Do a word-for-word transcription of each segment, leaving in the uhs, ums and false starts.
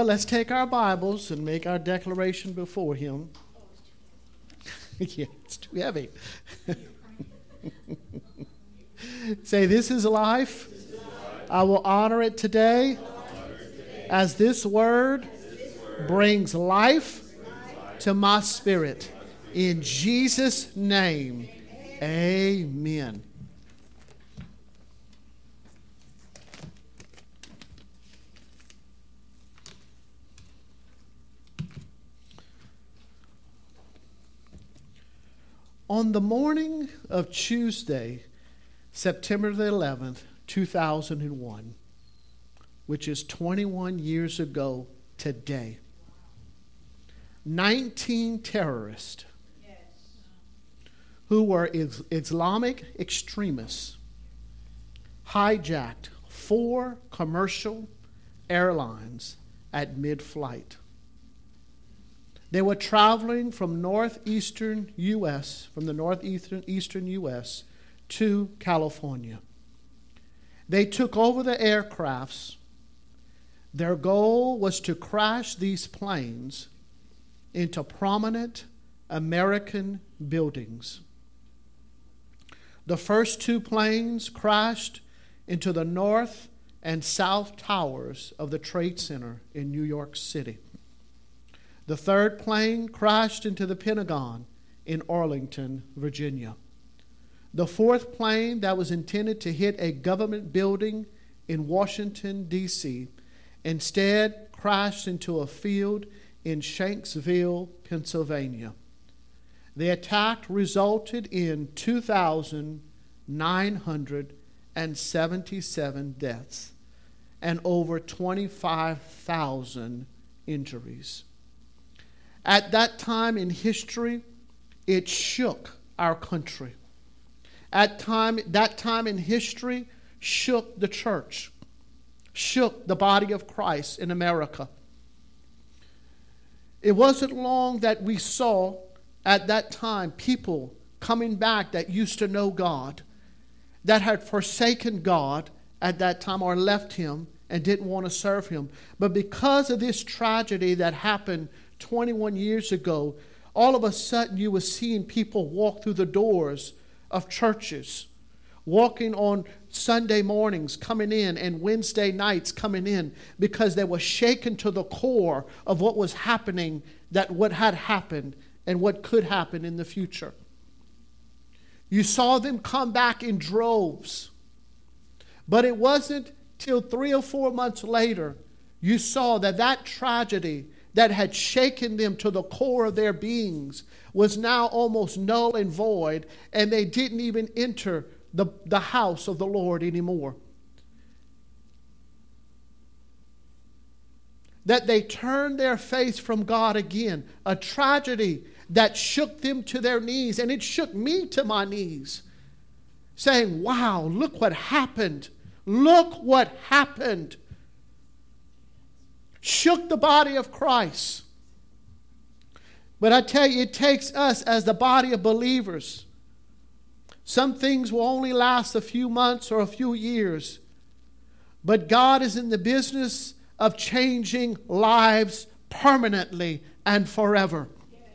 Well, let's take our Bibles and make our declaration before Him. Yeah, it's too heavy. Say, this is life. This is life. I will honor it today, honor it today. As this word, as this word brings life, brings life to my spirit. In Jesus' name, amen. On the morning of Tuesday, September the eleventh, two thousand one, which is twenty-one years ago today, nineteen terrorists yes. who were is- Islamic extremists hijacked four commercial airlines at mid-flight. They were traveling from northeastern U S, from the northeastern eastern U S to California. They took over the aircrafts. Their goal was to crash these planes into prominent American buildings. The first two planes crashed into the north and south towers of the Trade Center in New York City. The third plane crashed into the Pentagon in Arlington, Virginia. The fourth plane that was intended to hit a government building in Washington, D C, instead crashed into a field in Shanksville, Pennsylvania. The attack resulted in two thousand nine hundred seventy-seven deaths and over twenty-five thousand injuries. At that time in history, it shook our country. At time, that time in history shook the church, shook the body of Christ in America. It wasn't long that we saw at that time people coming back that used to know God, that had forsaken God at that time or left Him and didn't want to serve Him. But because of this tragedy that happened twenty-one years ago, all of a sudden you were seeing people walk through the doors of churches, walking on Sunday mornings coming in and Wednesday nights coming in, because they were shaken to the core of what was happening, that what had happened and what could happen in the future. You saw them come back in droves. But it wasn't till three or four months later you saw that that tragedy that had shaken them to the core of their beings was now almost null and void, and they didn't even enter the, the house of the Lord anymore. That they turned their face from God again. A tragedy that shook them to their knees, and it shook me to my knees, saying, wow, look what happened. Look what happened. Shook the body of Christ. But I tell you, it takes us as the body of believers. Some things will only last a few months or a few years. But God is in the business of changing lives permanently and forever.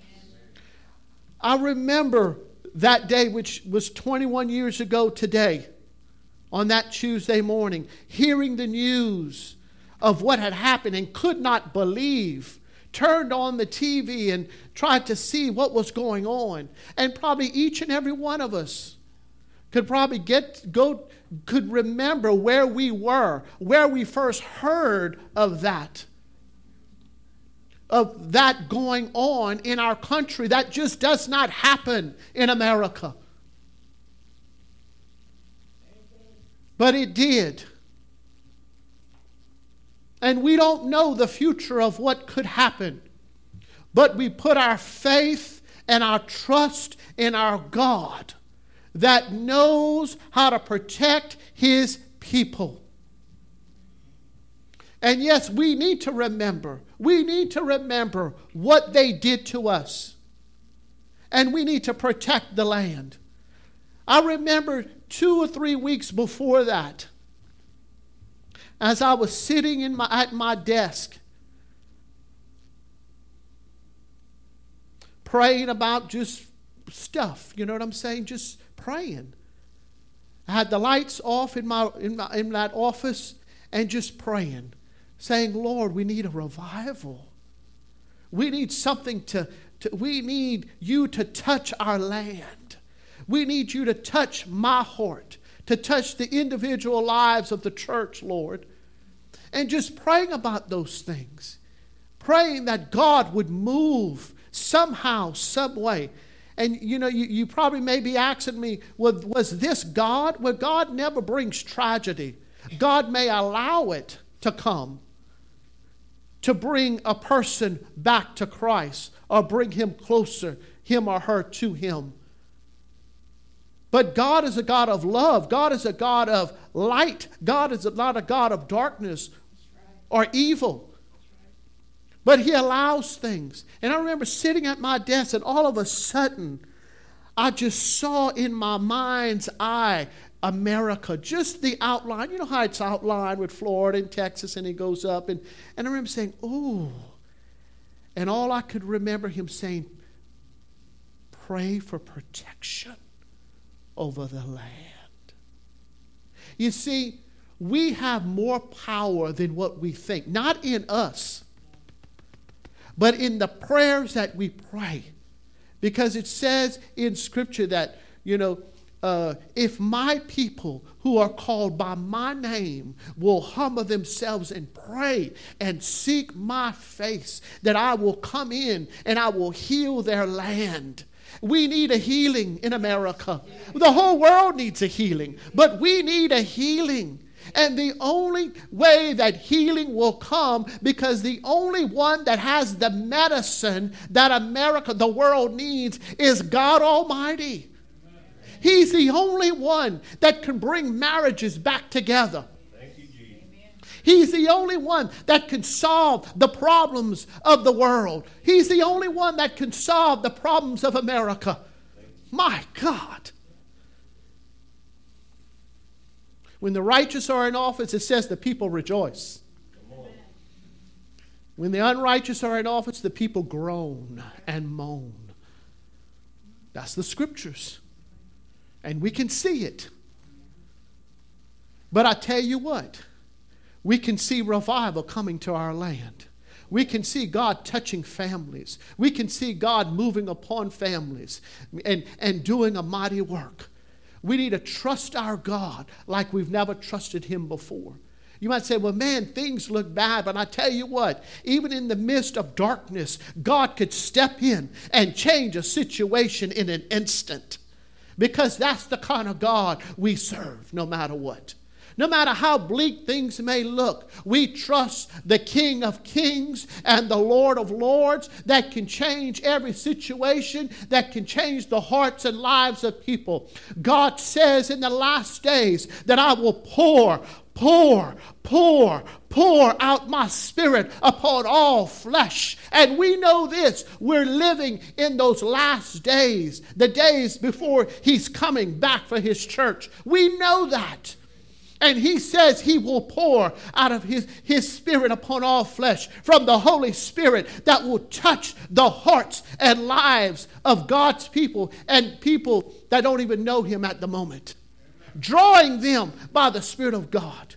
I remember that day, which was twenty-one years ago today, on that Tuesday morning, hearing the news of what had happened and could not believe, turned on the T V and tried to see what was going on. And probably each and every one of us could probably get go could remember where we were, where we first heard of that. Of that going on in our country. That just does not happen in America. But it did. And we don't know the future of what could happen. But we put our faith and our trust in our God that knows how to protect His people. And yes, we need to remember. We need to remember what they did to us. And we need to protect the land. I remember two or three weeks before that, as I was sitting in my, at my desk, praying about just stuff. You know what I'm saying? Just praying. I had the lights off in my in my in that office and just praying, saying, Lord, we need a revival. We need something to, to we need you to touch our land. We need you to touch my heart, to touch the individual lives of the church, Lord. And just praying about those things. Praying that God would move somehow, some way. And you know, you, you probably may be asking me, was, was this God? Well, God never brings tragedy. God may allow it to come to bring a person back to Christ or bring him closer, him or her to him. But God is a God of love. God is a God of light. God is not a God of darkness or evil. But he allows things. And I remember sitting at my desk and all of a sudden, I just saw in my mind's eye America, just the outline. You know how it's outlined with Florida and Texas, and he goes up. And, and I remember saying, ooh. And all I could remember him saying, pray for protection over the land. You see, we have more power than what we think. Not in us, but in the prayers that we pray. Because it says in Scripture that, you know, uh, if my people who are called by my name will humble themselves and pray and seek my face, that I will come in and I will heal their land. We need a healing in America. The whole world needs a healing, but we need a healing. And the only way that healing will come, because the only one that has the medicine that America, the world needs, is God Almighty. He's the only one that can bring marriages back together. Thank you, Jesus. He's the only one that can solve the problems of the world. He's the only one that can solve the problems of America. My God. When the righteous are in office, it says the people rejoice. When the unrighteous are in office, the people groan and moan. That's the Scriptures. And we can see it. But I tell you what, we can see revival coming to our land. We can see God touching families. We can see God moving upon families and, and doing a mighty work. We need to trust our God like we've never trusted him before. You might say, well, man, things look bad. But I tell you what, even in the midst of darkness, God could step in and change a situation in an instant. Because that's the kind of God we serve, no matter what. No matter how bleak things may look, we trust the King of Kings and the Lord of Lords that can change every situation, that can change the hearts and lives of people. God says in the last days that I will pour, pour, pour, pour out my Spirit upon all flesh. And we know this. We're living in those last days, the days before he's coming back for his church. We know that. And he says he will pour out of his, his Spirit upon all flesh, from the Holy Spirit that will touch the hearts and lives of God's people and people that don't even know him at the moment. Amen. Drawing them by the Spirit of God.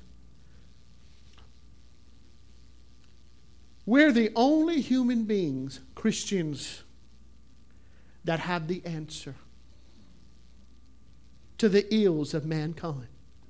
We're the only human beings, Christians, that have the answer to the ills of mankind.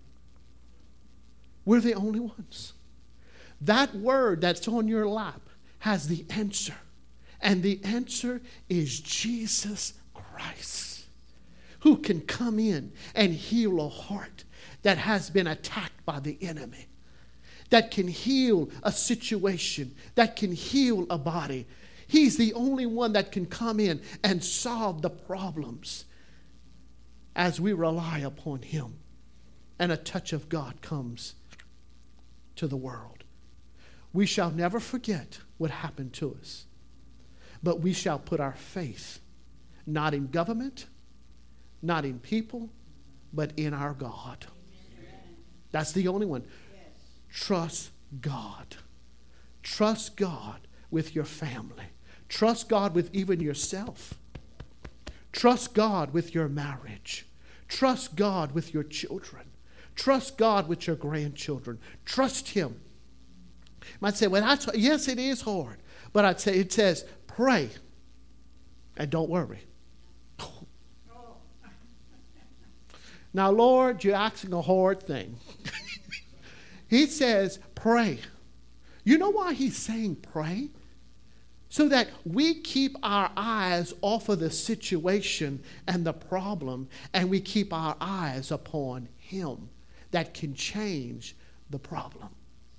We're the only ones. That word that's on your lap has the answer. And the answer is Jesus Christ, who can come in and heal a heart that has been attacked by the enemy, that can heal a situation, that can heal a body. He's the only one that can come in and solve the problems as we rely upon him. And a touch of God comes to the world. We shall never forget what happened to us, but we shall put our faith not in government, not in people, but in our God. Amen. That's the only one. Yes. Trust God. Trust God with your family. Trust God with even yourself. Trust God with your marriage. Trust God with your children. Trust God with your grandchildren. Trust Him. You might say, well, that's, yes, it is hard. But I'd say it says, pray and don't worry. Now, Lord, you're asking a hard thing. He says, pray. You know why He's saying pray? So that we keep our eyes off of the situation and the problem, and we keep our eyes upon Him that can change the problem.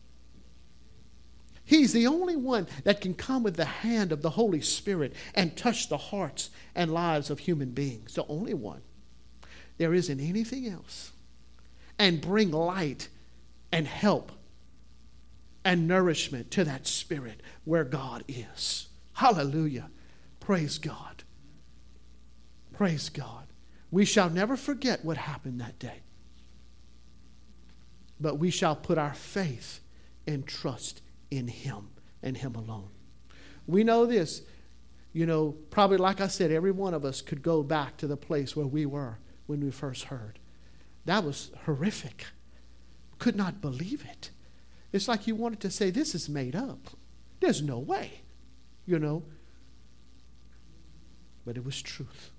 He's the only one that can come with the hand of the Holy Spirit and touch the hearts and lives of human beings. The only one. There isn't anything else. And bring light and help and nourishment to that spirit where God is. Hallelujah. Praise God. Praise God. We shall never forget what happened that day. But we shall put our faith and trust in Him and Him alone. We know this. You know, probably like I said, every one of us could go back to the place where we were when we first heard. That was horrific. Could not believe it. It's like you wanted to say, this is made up. There's no way, you know. But it was truth.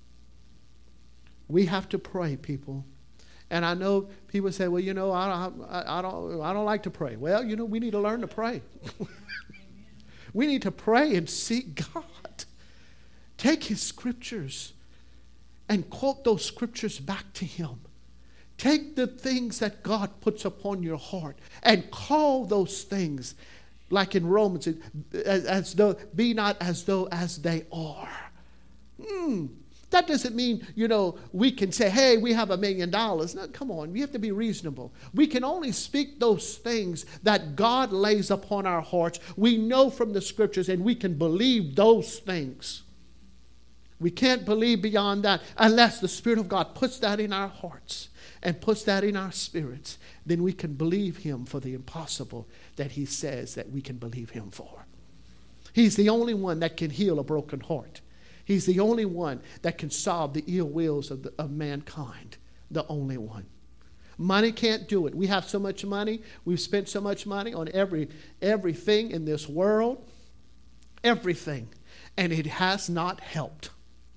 We have to pray, people. And I know people say, well, you know, I, I, I don't I don't like to pray. Well, you know, we need to learn to pray. We need to pray and seek God. Take His scriptures and quote those scriptures back to Him. Take the things that God puts upon your heart and call those things, like in Romans, as, as though, be not as though as they are. Hmm. That doesn't mean, you know, we can say, hey, we have a million dollars. No, come on, we have to be reasonable. We can only speak those things that God lays upon our hearts. We know from the scriptures, and we can believe those things. We can't believe beyond that unless the Spirit of God puts that in our hearts and puts that in our spirits. Then we can believe Him for the impossible that He says that we can believe Him for. He's the only one that can heal a broken heart. He's the only one that can solve the ill wills of, the, of mankind. The only one. Money can't do it. We have so much money. We've spent so much money on every everything in this world. Everything. And it has not helped.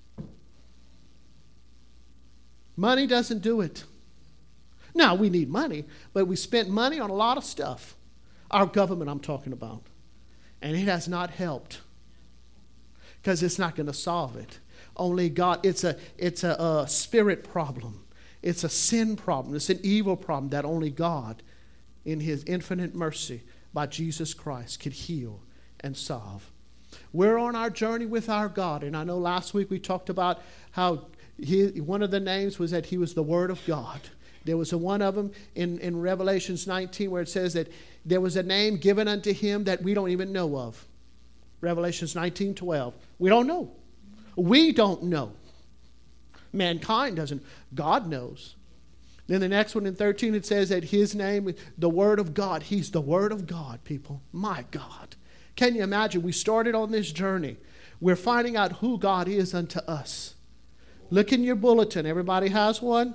Money doesn't do it. Now, we need money, but we spent money on a lot of stuff. Our government, I'm talking about. And it has not helped. Because it's not going to solve it. Only God, it's a it's a, a spirit problem. It's a sin problem. It's an evil problem that only God, in His infinite mercy, by Jesus Christ, could heal and solve. We're on our journey with our God. And I know last week we talked about how he, one of the names was that He was the Word of God. There was a one of them in, in Revelations nineteen where it says that there was a name given unto Him that we don't even know of. Revelations nineteen twelve. We don't know. We don't know. Mankind doesn't. God knows. Then the next one in thirteen, it says that His name, the Word of God. He's the Word of God, people. My God. Can you imagine? We started on this journey. We're finding out who God is unto us. Look in your bulletin. Everybody has one?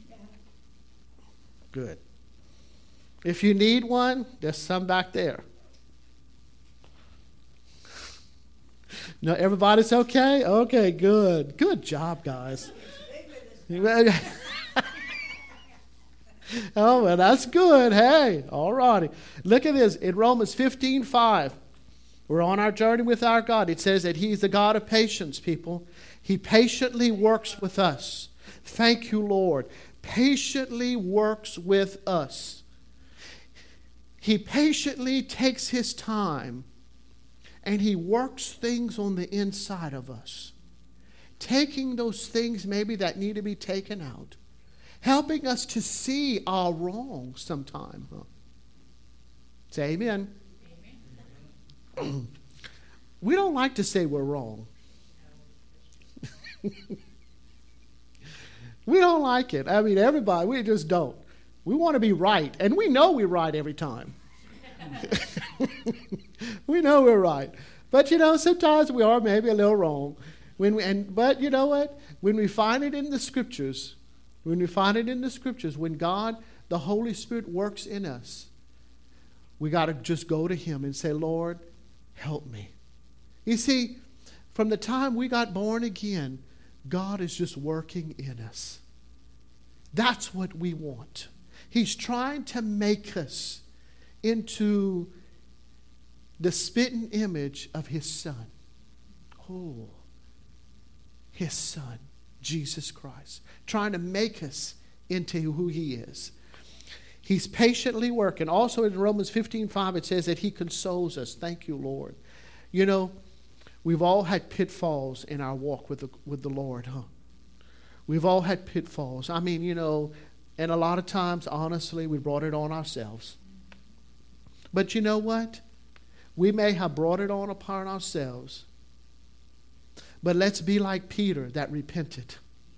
Good. If you need one, there's some back there. No, everybody's okay? Okay, good. Good job, guys. Oh, well, that's good. Hey, all righty. Look at this. In Romans fifteen five, we're on our journey with our God. It says that He's the God of patience, people. He patiently works with us. Thank you, Lord. Patiently works with us. He patiently takes His time and He works things on the inside of us. Taking those things maybe that need to be taken out. Helping us to see our wrong sometime. Huh? Say amen. Amen. We don't like to say we're wrong. We don't like it. I mean, everybody, we just don't. We want to be right. And we know we're right every time. We know we're right. But, you know, sometimes we are maybe a little wrong. When we, and But you know what? When we find it in the Scriptures, when we find it in the Scriptures, when God, the Holy Spirit works in us, we got to just go to Him and say, Lord, help me. You see, from the time we got born again, God is just working in us. That's what we want. He's trying to make us into the spitting image of His Son. Oh, His Son, Jesus Christ. Trying to make us into who He is. He's patiently working. Also in Romans fifteen five, it says that He consoles us. Thank you, Lord. You know, we've all had pitfalls in our walk with the, with the Lord, huh? We've all had pitfalls. I mean, you know, and a lot of times, honestly, we brought it on ourselves. But you know what? We may have brought it on upon ourselves. But let's be like Peter that repented.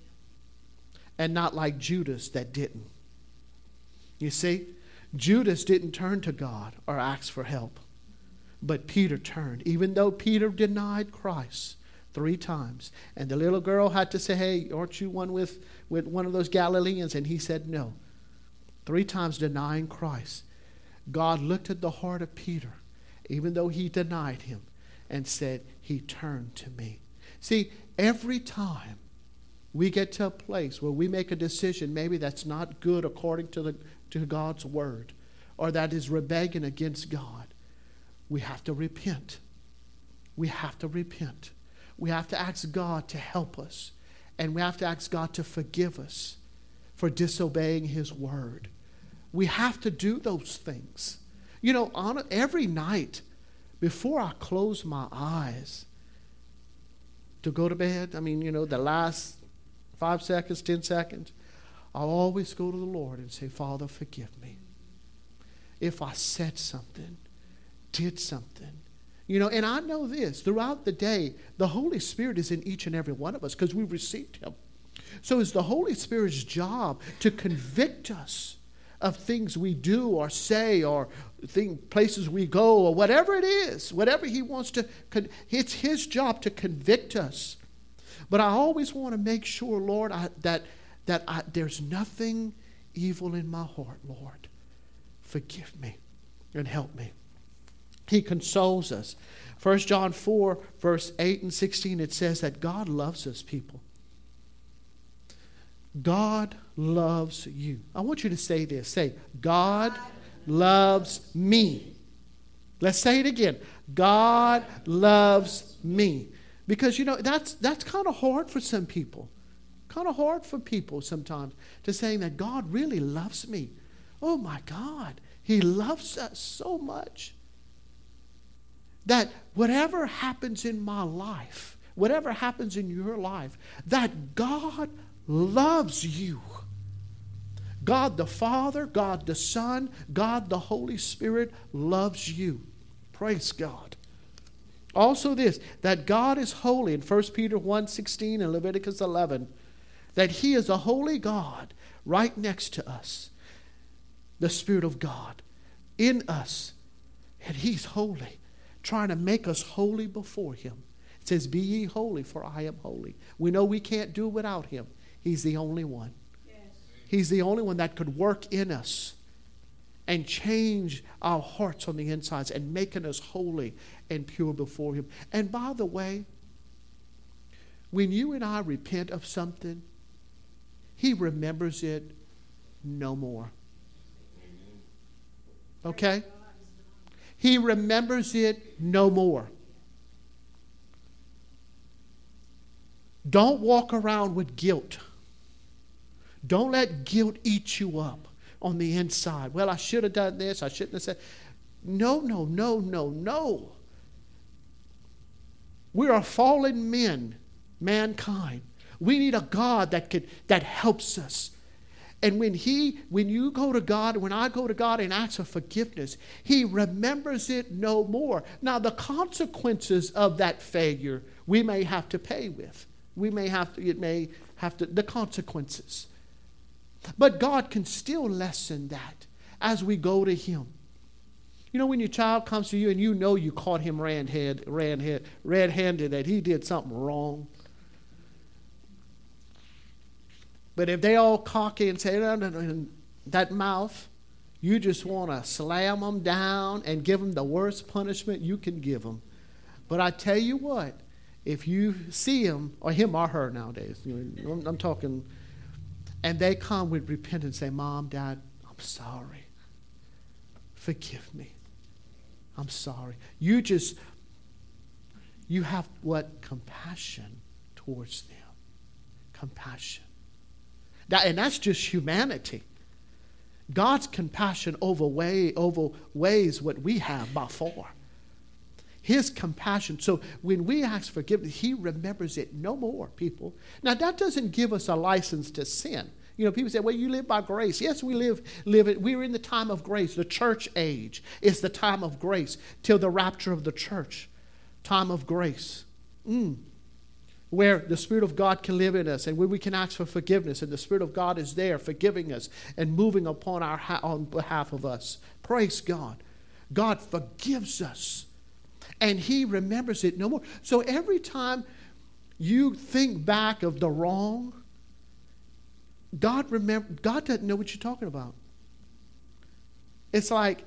And not like Judas that didn't. You see, Judas didn't turn to God or ask for help. But Peter turned. Even though Peter denied Christ three times. And the little girl had to say, hey, aren't you one with, with one of those Galileans? And he said no. Three times denying Christ. God looked at the heart of Peter, even though he denied Him, and said, He turned to me. See, every time we get to a place where we make a decision maybe that's not good according to, the, to God's word, or that is rebellion against God, we have to repent. We have to repent. We have to ask God to help us. And we have to ask God to forgive us for disobeying His word. We have to do those things. You know, on every night before I close my eyes to go to bed, I mean, you know, the last five seconds, ten seconds, I'll always go to the Lord and say, Father, forgive me. If I said something, did something. You know, and I know this, throughout the day, the Holy Spirit is in each and every one of us because we've received Him. So it's the Holy Spirit's job to convict us of things we do or say or thing, places we go or whatever it is, whatever He wants to, it's His job to convict us. But I always want to make sure, Lord, I, that, that I, there's nothing evil in my heart, Lord. Forgive me and help me. He consoles us. First John four, verse eight and sixteen, it says that God loves us, people. God loves you. I want you to say this. Say, God loves me. Let's say it again. God loves me. Because, you know, that's that's kind of hard for some people. Kind of hard for people sometimes to say that God really loves me. Oh, my God. He loves us so much that whatever happens in my life, whatever happens in your life, that God loves you. God the Father, God the Son, God the Holy Spirit loves you. Praise God. Also this, that God is holy in First Peter one sixteen and Leviticus eleven, that He is a holy God right next to us. The Spirit of God in us. And He's holy, trying to make us holy before Him. It says, be ye holy, for I am holy. We know we can't do without Him. He's the only one. Yes. He's the only one that could work in us and change our hearts on the insides and making us holy and pure before Him. And by the way, when you and I repent of something, He remembers it no more. Okay? He remembers it no more. Don't walk around with guilt. Don't let guilt eat you up on the inside. Well, I should have done this. I shouldn't have said. No, no, no, no, no. We are fallen men, mankind. We need a God that could that helps us. And when he, when you go to God, when I go to God and ask for forgiveness, He remembers it no more. Now, the consequences of that failure, we may have to pay with. We may have to, it may have to, the consequences. But God can still lessen that as we go to Him. You know when your child comes to you and you know you caught him red-handed, red-handed, red-handed, that he did something wrong. But if they all cocky and say, no, no, no, that mouth, you just want to slam them down and give them the worst punishment you can give them. But I tell you what, if you see him, or him or her nowadays, you know, I'm, I'm talking, and they come with repentance, say, Mom, Dad, I'm sorry. Forgive me. I'm sorry. You just, you have what? Compassion towards them. Compassion. That, and that's just humanity. God's compassion overweigh, overweighs what we have by far. His compassion. So when we ask forgiveness, he remembers it no more, people. Now, that doesn't give us a license to sin. You know, people say, well, you live by grace. Yes, we live, live it. We're in the time of grace. The church age is the time of grace till the rapture of the church. Time of grace. Mm. Where the Spirit of God can live in us and where we can ask for forgiveness, and the Spirit of God is there forgiving us and moving upon our ha- on behalf of us. Praise God. God forgives us and he remembers it no more. So every time you think back of the wrong, God remember God doesn't know what you're talking about. It's like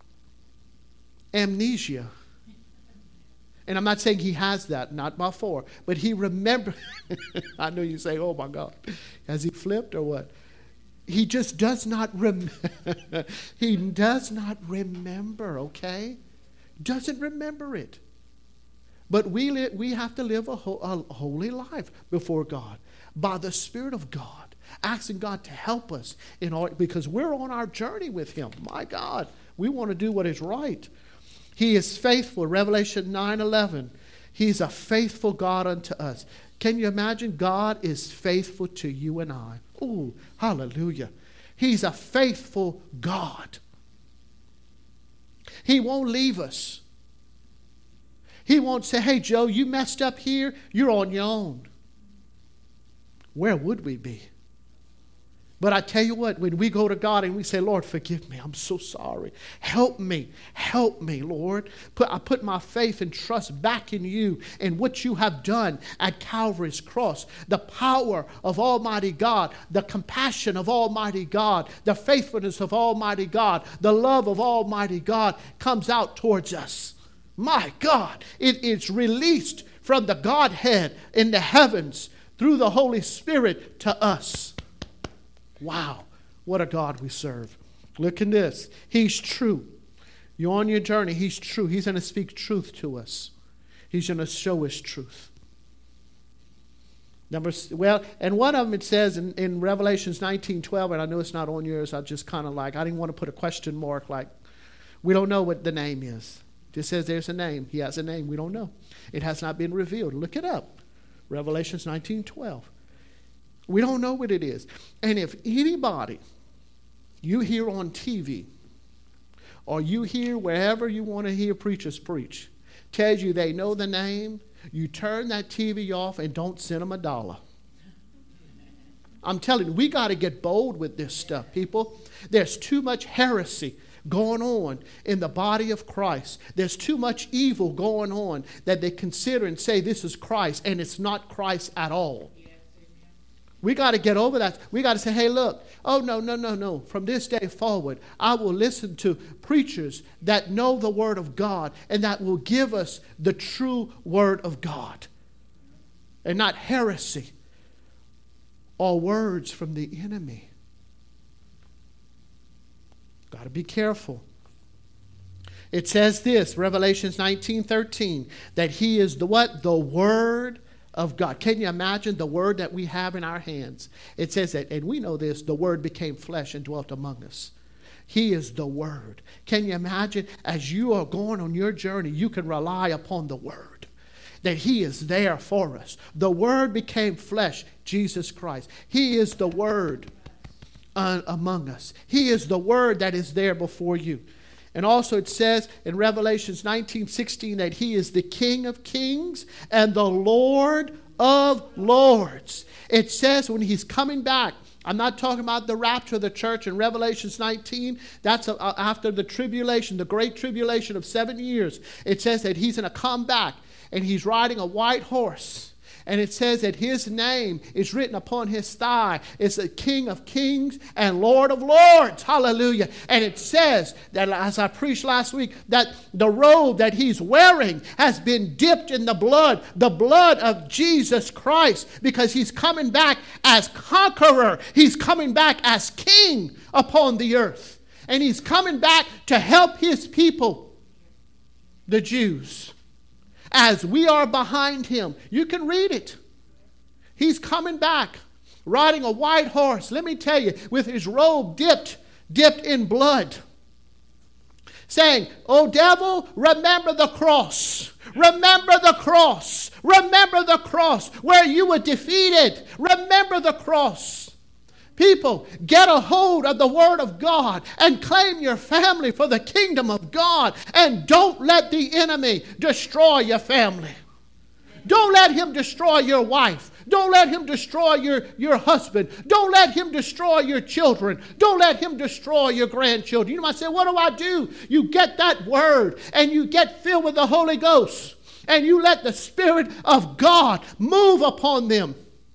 amnesia. And I'm not saying he has that, not by far, but he remembers. I know you say, oh my God, has he flipped or what? He just does not remember. He does not remember, okay? Doesn't remember it. But we, li- we have to live a, ho- a holy life before God by the Spirit of God, asking God to help us in all, because we're on our journey with him. My God, we want to do what is right. He is faithful. Revelation nine eleven. He's a faithful God unto us. Can you imagine? God is faithful to you and I. Oh, hallelujah. He's a faithful God. He won't leave us. He won't say, hey, Joe, you messed up here. You're on your own. Where would we be? But I tell you what, when we go to God and we say, Lord, forgive me. I'm so sorry. Help me. Help me, Lord. Put, I put my faith and trust back in you and what you have done at Calvary's cross. The power of Almighty God, the compassion of Almighty God, the faithfulness of Almighty God, the love of Almighty God comes out towards us. My God, it is released from the Godhead in the heavens through the Holy Spirit to us. Wow, what a God we serve. Look at this. He's true. You're on your journey. He's true. He's going to speak truth to us. He's going to show us truth. Number, well, and one of them it says in, in Revelations nineteen twelve, and I know it's not on yours. I just kind of like, I didn't want to put a question mark like, we don't know what the name is. It just says there's a name. He has a name. We don't know. It has not been revealed. Look it up. Revelations nineteen twelve. We don't know what it is. And if anybody you hear on T V or you hear wherever you want to hear preachers preach tells you they know the name, you turn that T V off and don't send them a dollar. I'm telling you, we got to get bold with this stuff, people. There's too much heresy going on in the body of Christ. There's too much evil going on that they consider and say this is Christ, and it's not Christ at all. We got to get over that. We got to say, hey, look, oh, no, no, no, no. From this day forward, I will listen to preachers that know the Word of God and that will give us the true Word of God and not heresy or words from the enemy. Got to be careful. It says this, Revelations nineteen thirteen, that he is the what? The Word of God. Can you imagine the Word that we have in our hands? It says that, and we know this, the Word became flesh and dwelt among us. He is the Word. Can you imagine as you are going on your journey, you can rely upon the Word, that he is there for us. The Word became flesh, Jesus Christ. He is the Word uh, among us. He is the Word that is there before you. And also it says in Revelations nineteen sixteen that he is the King of kings and the Lord of lords. It says when he's coming back I'm not talking about the rapture of the church in Revelations nineteen. That's a, a, after the tribulation, the great tribulation of seven years. It says that he's going to come back and he's riding a white horse. And it says that his name is written upon his thigh. It's the King of Kings and Lord of Lords. Hallelujah. And it says that, as I preached last week, that the robe that he's wearing has been dipped in the blood, the blood of Jesus Christ, because he's coming back as conqueror. He's coming back as king upon the earth. And he's coming back to help his people, the Jews. As we are behind him. You can read it. He's coming back, riding a white horse. Let me tell you, with his robe dipped, dipped in blood. Saying, "O devil, remember the cross. Remember the cross. Remember the cross where you were defeated. Remember the cross." People, get a hold of the Word of God and claim your family for the kingdom of God. And don't let the enemy destroy your family. Don't let him destroy your wife. Don't let him destroy your, your husband. Don't let him destroy your children. Don't let him destroy your grandchildren. You might say, what do I do? You get that Word and you get filled with the Holy Ghost. And you let the Spirit of God move upon them.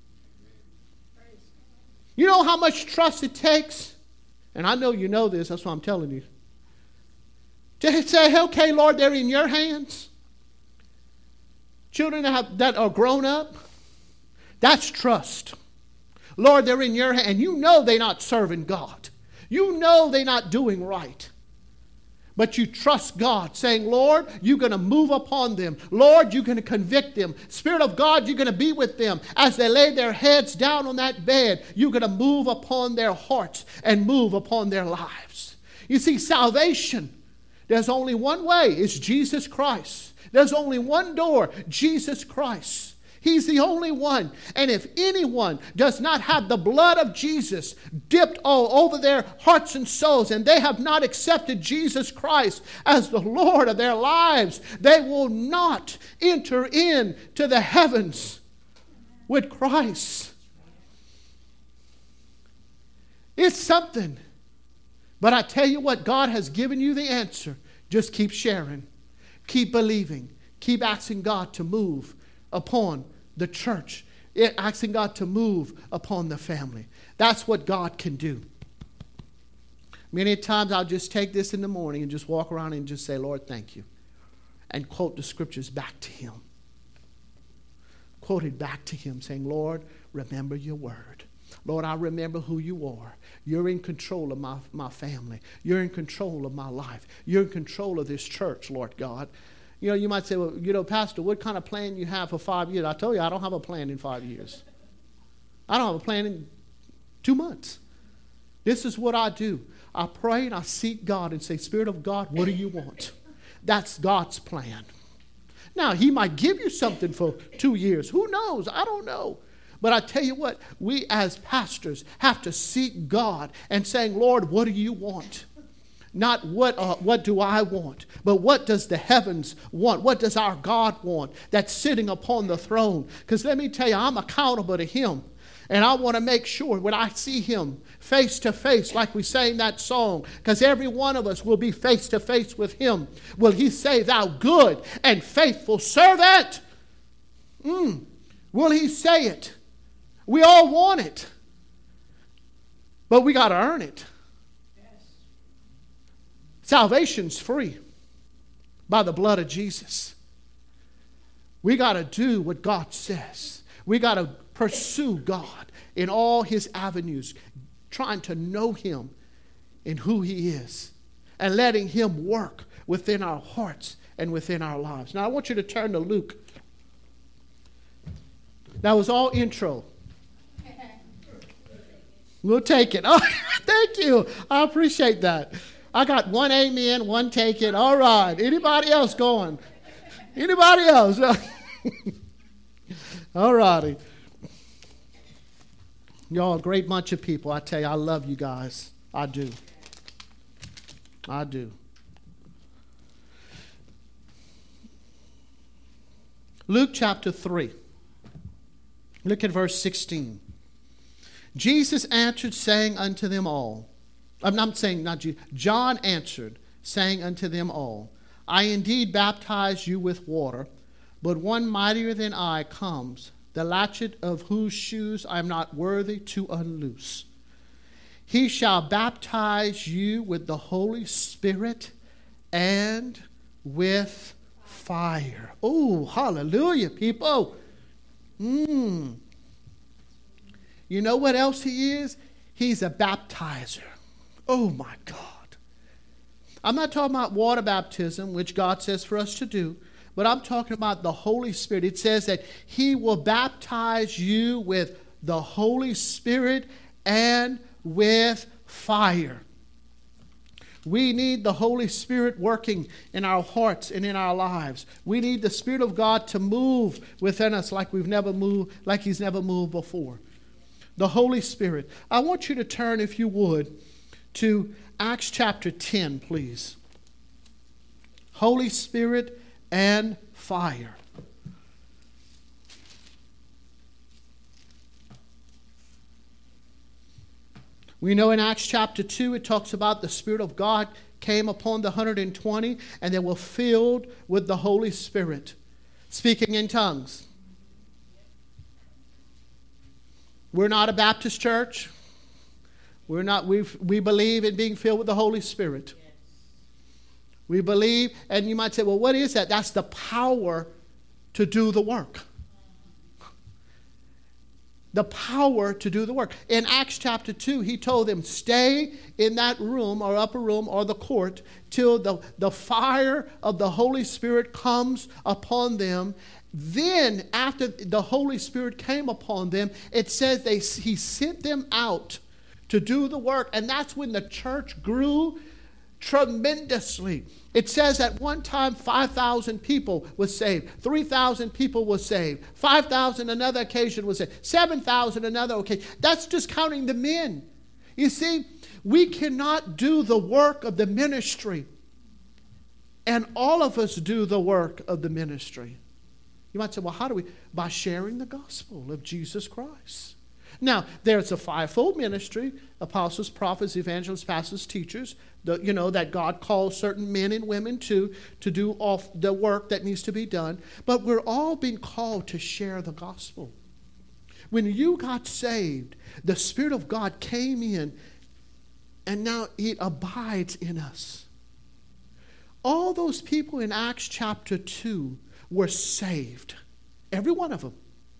You know how much trust it takes? And I know you know this, that's why I'm telling you. To say, okay, Lord, they're in your hands. Children that, have, that are grown up, that's trust. Lord, they're in your hands. And you know they're not serving God. You know they're not doing right. But you trust God, saying, Lord, you're going to move upon them. Lord, you're going to convict them. Spirit of God, you're going to be with them. As they lay their heads down on that bed, you're going to move upon their hearts and move upon their lives. You see, salvation, there's only one way. It's Jesus Christ. There's only one door, Jesus Christ. He's the only one. And if anyone does not have the blood of Jesus dipped all over their hearts and souls, and they have not accepted Jesus Christ as the Lord of their lives, they will not enter into the heavens with Christ. It's something. But I tell you what, God has given you the answer. Just keep sharing. Keep believing. Keep asking God to move upon the church, asking God to move upon the family. That's what God can do. Many times I'll just take this in the morning and just walk around and just say, Lord, thank you. And quote the scriptures back to him. Quote it back to him saying, Lord, remember your word. Lord, I remember who you are. You're in control of my, my family. You're in control of my life. You're in control of this church, Lord God. You know, you might say, well, you know, Pastor, what kind of plan you have for five years? I told you I don't have a plan in five years. I don't have a plan in two months. This is what I do. I pray and I seek God and say, Spirit of God, what do you want? That's God's plan. Now, he might give you something for two years. Who knows? I don't know. But I tell you what, we as pastors have to seek God and saying, Lord, what do you want? Not what, uh, what do I want, but what does the heavens want? What does our God want that's sitting upon the throne? Because let me tell you, I'm accountable to him. And I want to make sure when I see him face to face, like we sang that song, because every one of us will be face to face with him. Will he say, thou good and faithful servant? Mm. Will he say it? We all want it. But we got to earn it. Salvation's free by the blood of Jesus. We got to do what God says. We got to pursue God in all his avenues, trying to know him in who he is and letting him work within our hearts and within our lives. Now, I want you to turn to Luke. That was all intro. We'll take it. Oh, thank you. I appreciate that. I got one amen, one take it. All right. Anybody else going? Anybody else? All righty. Y'all a great bunch of people. I tell you, I love you guys. I do. I do. Luke chapter three. Look at verse sixteen. Jesus answered, saying unto them all, I'm not saying not Jesus, John answered, saying unto them all, I indeed baptize you with water, but one mightier than I comes, the latchet of whose shoes I am not worthy to unloose. He shall baptize you with the Holy Spirit and with fire. Oh, hallelujah, people. Mm. You know what else he is? He's a baptizer. Oh, my God. I'm not talking about water baptism, which God says for us to do, but I'm talking about the Holy Spirit. It says that he will baptize you with the Holy Spirit and with fire. We need the Holy Spirit working in our hearts and in our lives. We need the Spirit of God to move within us like we've never moved, like he's never moved before. The Holy Spirit. I want you to turn, if you would, to Acts chapter ten, please. Holy Spirit and fire. We know in Acts chapter two, it talks about the Spirit of God came upon the one hundred twenty, and they were filled with the Holy Spirit, speaking in tongues. We're not a Baptist church. We're not, we we believe in being filled with the Holy Spirit. We believe, and you might say, well, what is that? That's the power to do the work. The power to do the work. In Acts chapter two, he told them, stay in that room or upper room or the court till the, the fire of the Holy Spirit comes upon them. Then, after the Holy Spirit came upon them, it says they he sent them out to do the work. And that's when the church grew tremendously. It says at one time five thousand people were saved, three thousand people were saved, five thousand another occasion was saved, seven thousand another occasion. That's just counting the men. You see, we cannot do the work of the ministry and all of us do the work of the ministry. You might say, well, how do we? By sharing the gospel of Jesus Christ. Now, there's a fivefold ministry, apostles, prophets, evangelists, pastors, teachers, the, you know, that God calls certain men and women to, to do all the work that needs to be done. But we're all being called to share the gospel. When you got saved, the Spirit of God came in, and now it abides in us. All those people in Acts chapter two were saved. Every one of them.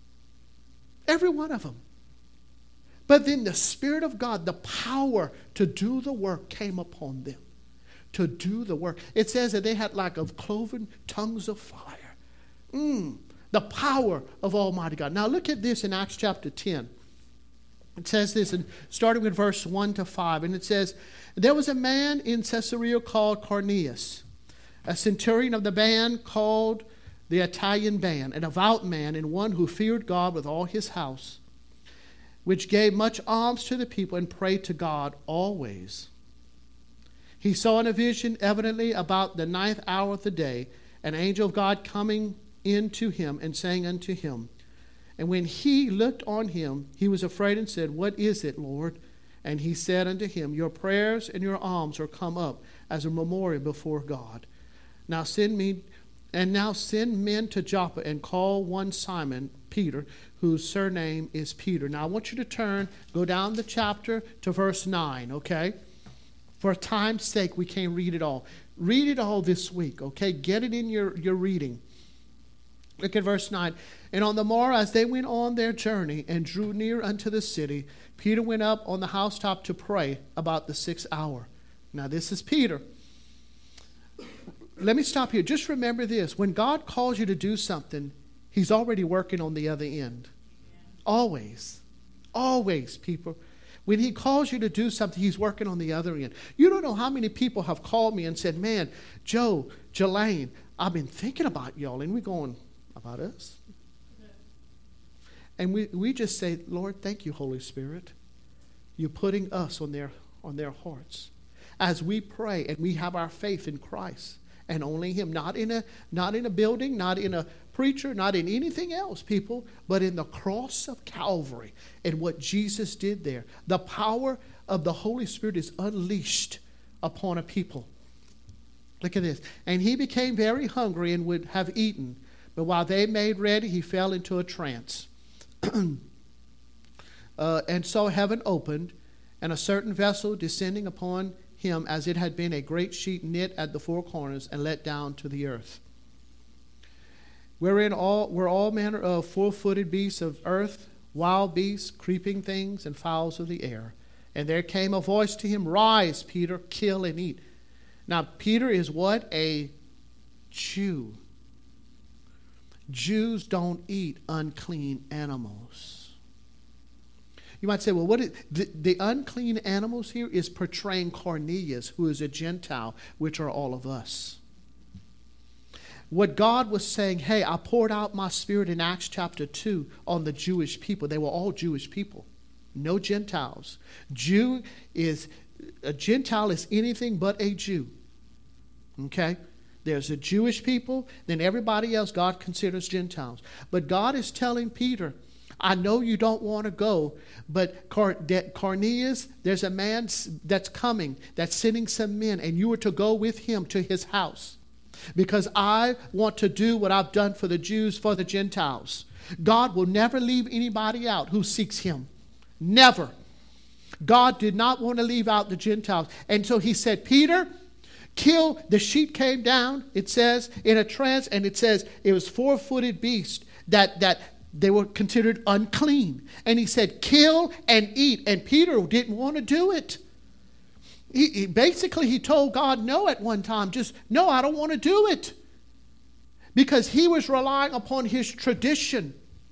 Every one of them. But then the Spirit of God, the power to do the work came upon them. To do the work. It says that they had like of cloven tongues of fire. Mm, the power of Almighty God. Now look at this in Acts chapter ten. It says this, and starting with verse one to five. And it says, there was a man in Caesarea called Cornelius, a centurion of the band called the Italian band, a devout man, and one who feared God with all his house, which gave much alms to the people and prayed to God always. He saw in a vision, evidently about the ninth hour of the day, an angel of God coming in to him and saying unto him, and when he looked on him, he was afraid and said, what is it, Lord? And he said unto him, your prayers and your alms are come up as a memorial before God. Now send me, and now send men to Joppa and call one Simon, Peter, whose surname is Peter. Now I want you to turn, go down the chapter to verse nine, okay? For time's sake, we can't read it all. Read it all this week, okay? Get it in your, your reading. Look at verse nine. And on the morrow, as they went on their journey and drew near unto the city, Peter went up on the housetop to pray about the sixth hour. Now this is Peter. Let me stop here. Just remember this. When God calls you to do something, he's already working on the other end. Always. Always, people. When he calls you to do something, he's working on the other end. You don't know how many people have called me and said, man, Joe, Jelaine, I've been thinking about y'all. And we're going, about us? And we, we just say, Lord, thank you, Holy Spirit. You're putting us on their, on their hearts. As we pray and we have our faith in Christ. And only him, not in a not in a building, not in a preacher, not in anything else, people, but in the cross of Calvary and what Jesus did there. The power of the Holy Spirit is unleashed upon a people. Look at this. And he became very hungry and would have eaten. But while they made ready, he fell into a trance. uh, and so heaven opened, and a certain vessel descending upon him as it had been a great sheet knit at the four corners and let down to the earth. Wherein all were all manner of four-footed beasts of earth, wild beasts, creeping things, and fowls of the air. And there came a voice to him, Rise, Peter, kill and eat. Now, Peter is what? A Jew. Jews don't eat unclean animals. You might say, well, what is the, the unclean animals here is portraying Cornelius, who is a Gentile, which are all of us. What God was saying, hey, I poured out my spirit in Acts chapter two on the Jewish people. They were all Jewish people. No Gentiles. Jew is, a Gentile is anything but a Jew. Okay? There's a Jewish people, then everybody else God considers Gentiles. But God is telling Peter, I know you don't want to go, but Cornelius, there's a man that's coming, that's sending some men, and you are to go with him to his house. Because I want to do what I've done for the Jews, for the Gentiles. God will never leave anybody out who seeks him. Never. God did not want to leave out the Gentiles. And so he said, Peter, kill. The sheep came down, it says, in a trance, and it says it was four-footed beast that, that they were considered unclean. And he said, kill and eat. And Peter didn't want to do it. He, he basically, he told God no at one time. Just, no, I don't want to do it. Because he was relying upon his tradition.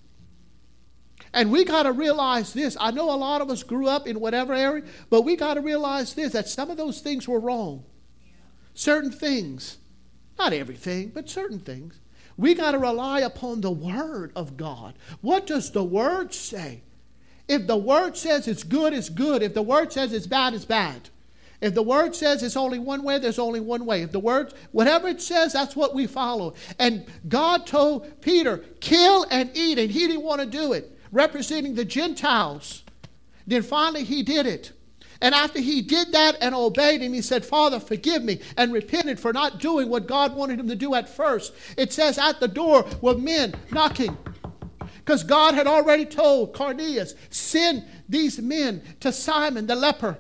And we got to realize this. I know a lot of us grew up in whatever area, but we got to realize this, that some of those things were wrong. Yeah. Certain things. Not everything, but certain things. We got to rely upon the Word of God. What does the Word say? If the Word says it's good, it's good. If the Word says it's bad, it's bad. If the Word says it's only one way, there's only one way. If the Word, whatever it says, that's what we follow. And God told Peter, kill and eat, and he didn't want to do it, representing the Gentiles. Then finally he did it. And after he did that and obeyed him, he said, Father, forgive me, and repented for not doing what God wanted him to do at first. It says at the door were men knocking. Because God had already told Cornelius, send these men to Simon the leper,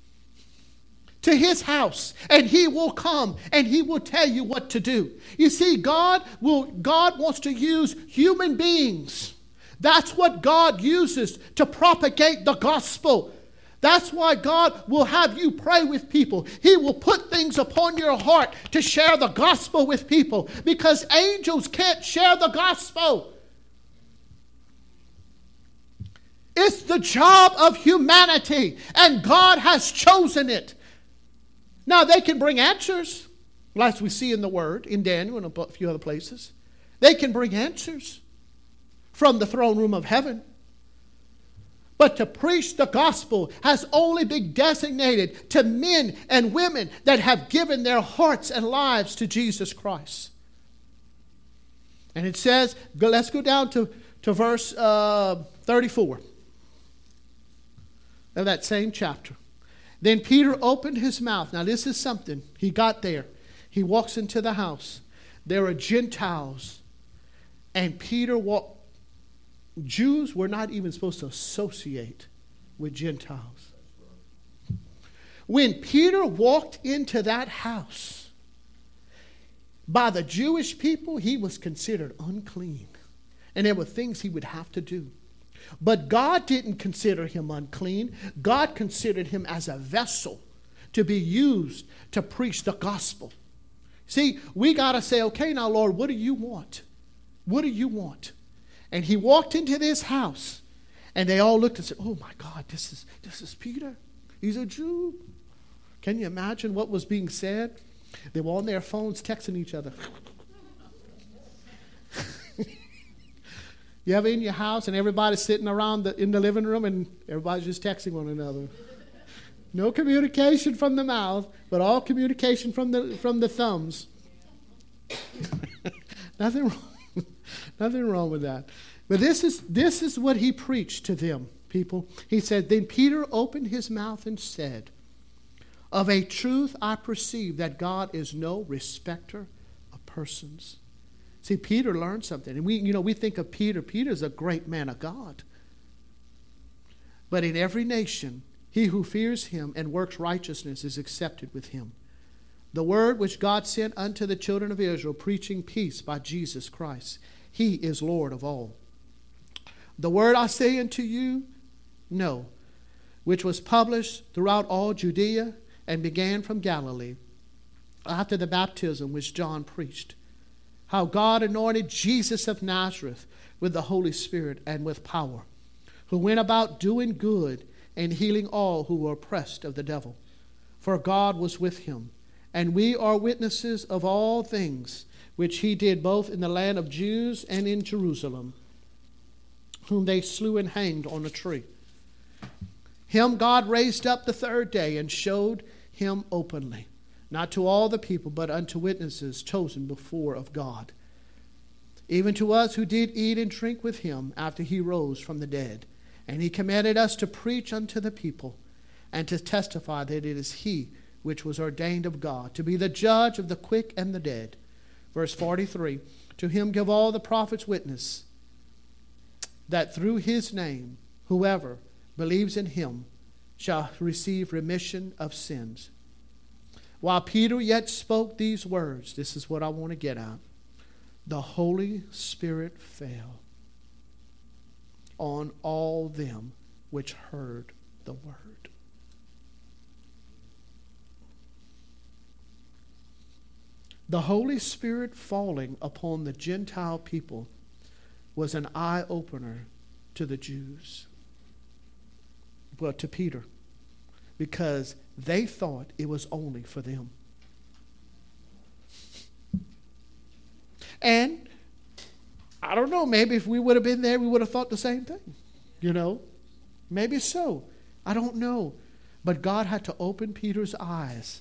to his house, and he will come and he will tell you what to do. You see, God will, God wants to use human beings. That's what God uses to propagate the gospel. That's why God will have you pray with people. He will put things upon your heart to share the gospel with people, because angels can't share the gospel. It's the job of humanity, and God has chosen it. Now, they can bring answers, like we see in the Word, in Daniel and a few other places. They can bring answers from the throne room of heaven. But to preach the gospel has only been designated to men and women that have given their hearts and lives to Jesus Christ. And it says, let's go down to, to verse uh, thirty-four of that same chapter. Then Peter opened his mouth. Now this is something. He got there. He walks into the house. There are Gentiles. And Peter walked. Jews were not even supposed to associate with Gentiles. When Peter walked into that house, by the Jewish people, he was considered unclean. And there were things he would have to do. But God didn't consider him unclean. God considered him as a vessel to be used to preach the gospel. See, we got to say, okay, now, Lord, what do you want? What do you want? And he walked into this house, and they all looked and said, oh, my God, this is, this is Peter. He's a Jew. Can you imagine what was being said? They were on their phones texting each other. You ever in your house and everybody's sitting around the, in the living room and everybody's just texting one another? No communication from the mouth, but all communication from the from the thumbs. Nothing wrong. Nothing wrong with that. But this is, this is what he preached to them, people. He said, then Peter opened his mouth and said, of a truth I perceive that God is no respecter of persons. See, Peter learned something. And we, you know, we think of Peter. Peter's a great man of God. But in every nation, he who fears him and works righteousness is accepted with him. The word which God sent unto the children of Israel, preaching peace by Jesus Christ. He is Lord of all. The word I say unto you, no, which was published throughout all Judea and began from Galilee, after the baptism which John preached, how God anointed Jesus of Nazareth with the Holy Spirit and with power, who went about doing good and healing all who were oppressed of the devil. For God was with him. And we are witnesses of all things which he did both in the land of Jews and in Jerusalem, whom they slew and hanged on a tree. Him God raised up the third day and showed him openly, not to all the people, but unto witnesses chosen before of God, even to us who did eat and drink with him after he rose from the dead. And he commanded us to preach unto the people and to testify that it is he which was ordained of God to be the judge of the quick and the dead. Verse forty-three, to him give all the prophets witness that through his name whoever believes in him shall receive remission of sins. While Peter yet spoke these words, this is what I want to get at, the Holy Spirit fell on all them which heard the word. The Holy Spirit falling upon the Gentile people was an eye-opener to the Jews. Well, to Peter. Because they thought it was only for them. And I don't know, maybe if we would have been there, we would have thought the same thing. You know? Maybe so. I don't know. But God had to open Peter's eyes.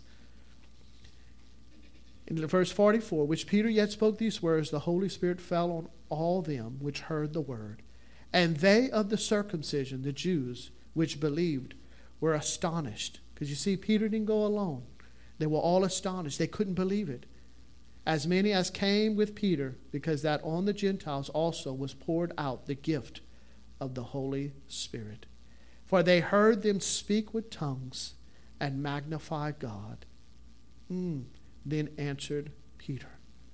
In verse forty-four, which Peter yet spoke these words, the Holy Spirit fell on all them which heard the word. And they of the circumcision, the Jews, which believed, were astonished. Because you see, Peter didn't go alone. They were all astonished. They couldn't believe it. As many as came with Peter, because that on the Gentiles also was poured out the gift of the Holy Spirit. For they heard them speak with tongues and magnify God. Mm. Then answered Peter.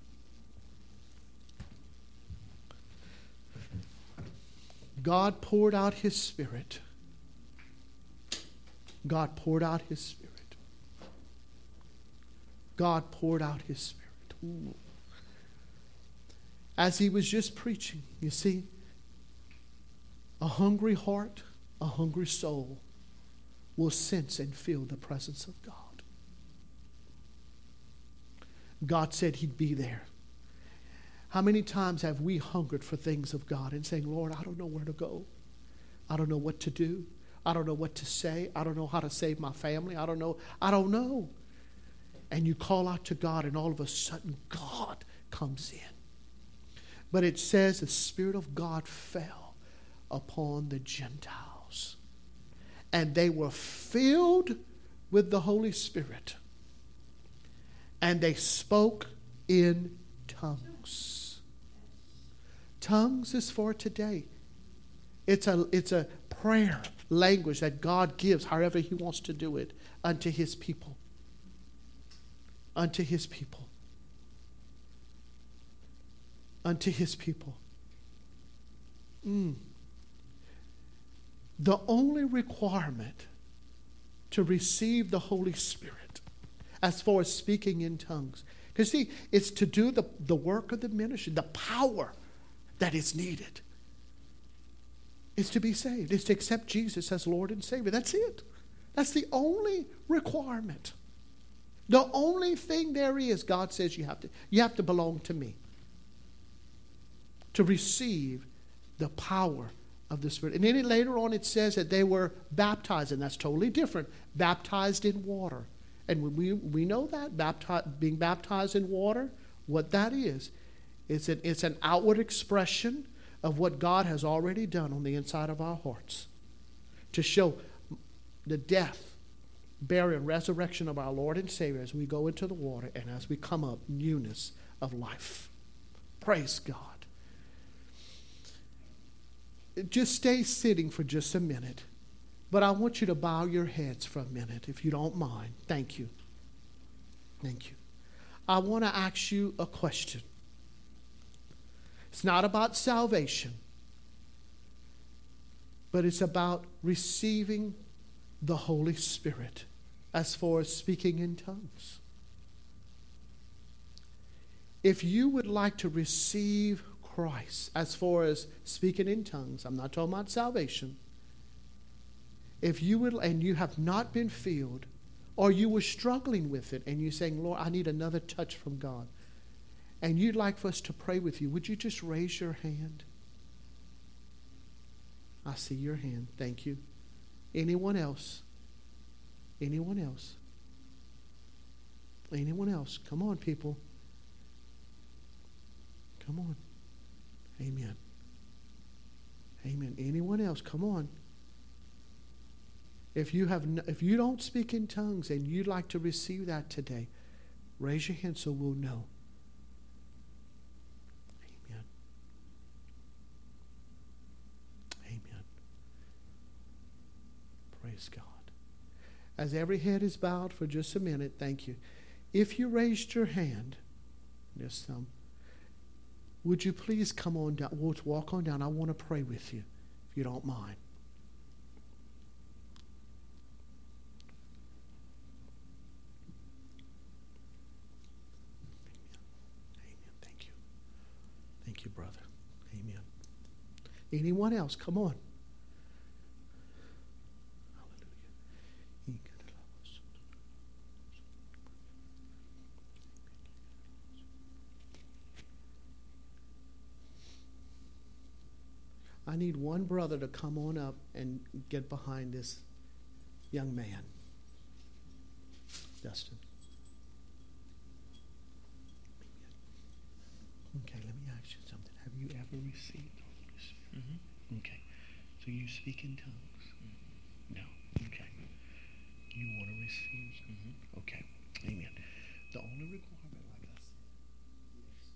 God poured out his Spirit. God poured out his Spirit. God poured out his Spirit. Ooh. As he was just preaching, you see, a hungry heart, a hungry soul will sense and feel the presence of God. God said he'd be there. How many times have we hungered for things of God and saying, Lord, I don't know where to go. I don't know what to do. I don't know what to say. I don't know how to save my family. I don't know. I don't know. And you call out to God, and all of a sudden God comes in. But it says the Spirit of God fell upon the Gentiles. And they were filled with the Holy Spirit. And they spoke in tongues. Tongues is for today. It's a, it's a prayer language that God gives, however he wants to do it, unto his people. Unto his people. Unto his people. Mm. The only requirement to receive the Holy Spirit as far as speaking in tongues. Because see, it's to do the, the work of the ministry, the power that is needed. It's to be saved. It's to accept Jesus as Lord and Savior. That's it. That's the only requirement. The only thing there is, God says you have to, you have to belong to me to receive the power of the Spirit. And then later on it says that they were baptized, and that's totally different. Baptized in water. And we, we know that, bapti- being baptized in water, what that is, It's an, it's an outward expression of what God has already done on the inside of our hearts to show the death, burial, and resurrection of our Lord and Savior as we go into the water and as we come up, newness of life. Praise God. Just stay sitting for just a minute. But I want you to bow your heads for a minute, if you don't mind. Thank you. Thank you. I want to ask you a question. It's not about salvation, but it's about receiving the Holy Spirit as far as speaking in tongues. If you would like to receive Christ as far as speaking in tongues, I'm not talking about salvation. If you would, and you have not been filled, or you were struggling with it, and you're saying, Lord, I need another touch from God, and you'd like for us to pray with you, would you just raise your hand? I see your hand. Thank you. Anyone else? Anyone else? Anyone else? Come on, people. Come on. Amen. Amen. Anyone else? Come on. If you have, no, if you don't speak in tongues and you'd like to receive that today, raise your hand so we'll know. Amen. Amen. Praise God. As every head is bowed for just a minute, thank you. If you raised your hand, there's some. Would you please come on down? We'll walk on down. I want to pray with you, if you don't mind. Thank you, brother. Amen. Anyone else? Come on. Hallelujah. I need one brother to come on up and get behind this young man. Dustin. Okay, let me ask you something. Have you ever received the Holy Spirit? Mm-hmm. Okay. So you speak in tongues? Mm-hmm. No. Okay. You want to receive? Mm-hmm. Okay. Amen. The only requirement, like I said, is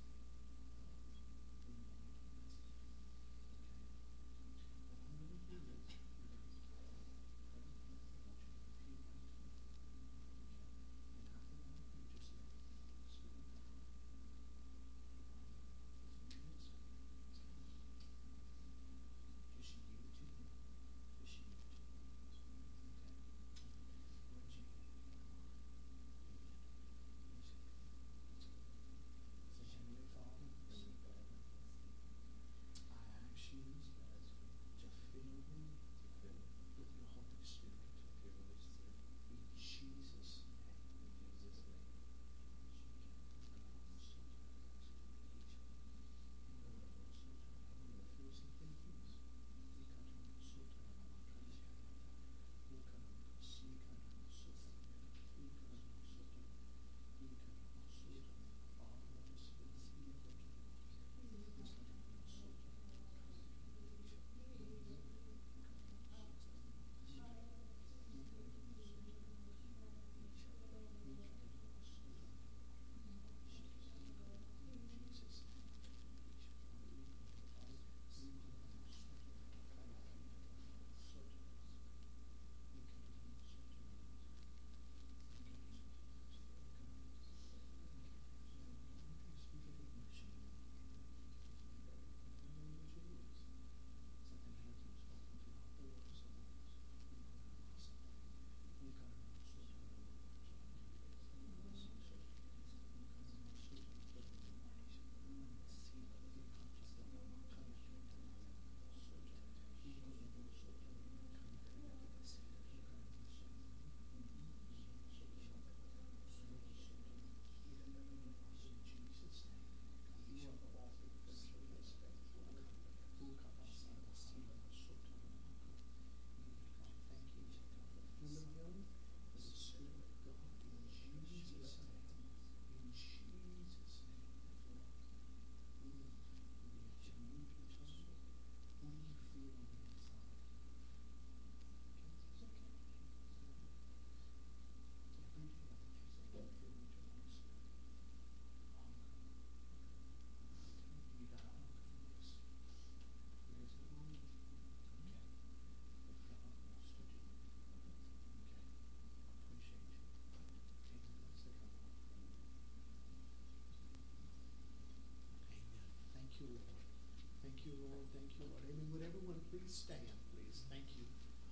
Thank you, Lord. Thank you, Lord. Amen. Would everyone please stand, please? Thank you.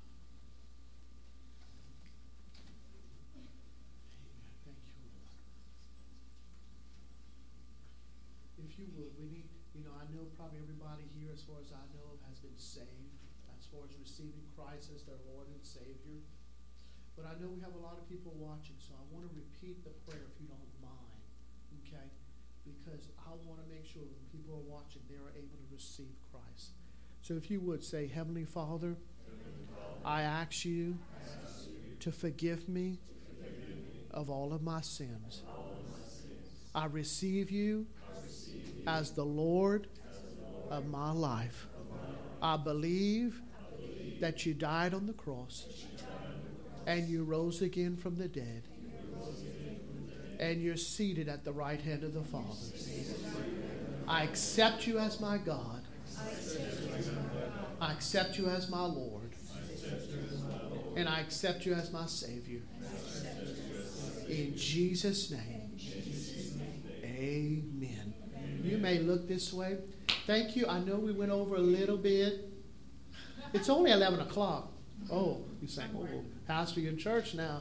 Amen. Thank you, Lord. If you would, we need, you know, I know probably everybody here, as far as I know, has been saved, as far as receiving Christ as their Lord and Savior. But I know we have a lot of people watching, so I want to repeat the prayer if you don't mind, okay? Because I want to make sure when people are watching, they are able to receive Christ. So if you would say, Heavenly Father, Heavenly Father I ask you, I ask you to forgive me, to forgive me of all of my sins. All of my sins. I receive you, I receive you as the Lord, as the Lord of my life. Of my life. I, believe I believe that you died on the cross, you died on the cross and you rose again from the dead. And you're seated at the right hand of the Father. I accept you as my God. I accept you as my Lord. And I accept you as my Savior. In Jesus' name. Amen. You may look this way. Thank you. I know we went over a little bit. It's only eleven o'clock. Oh, you're saying, oh, Pastor, you're in church now.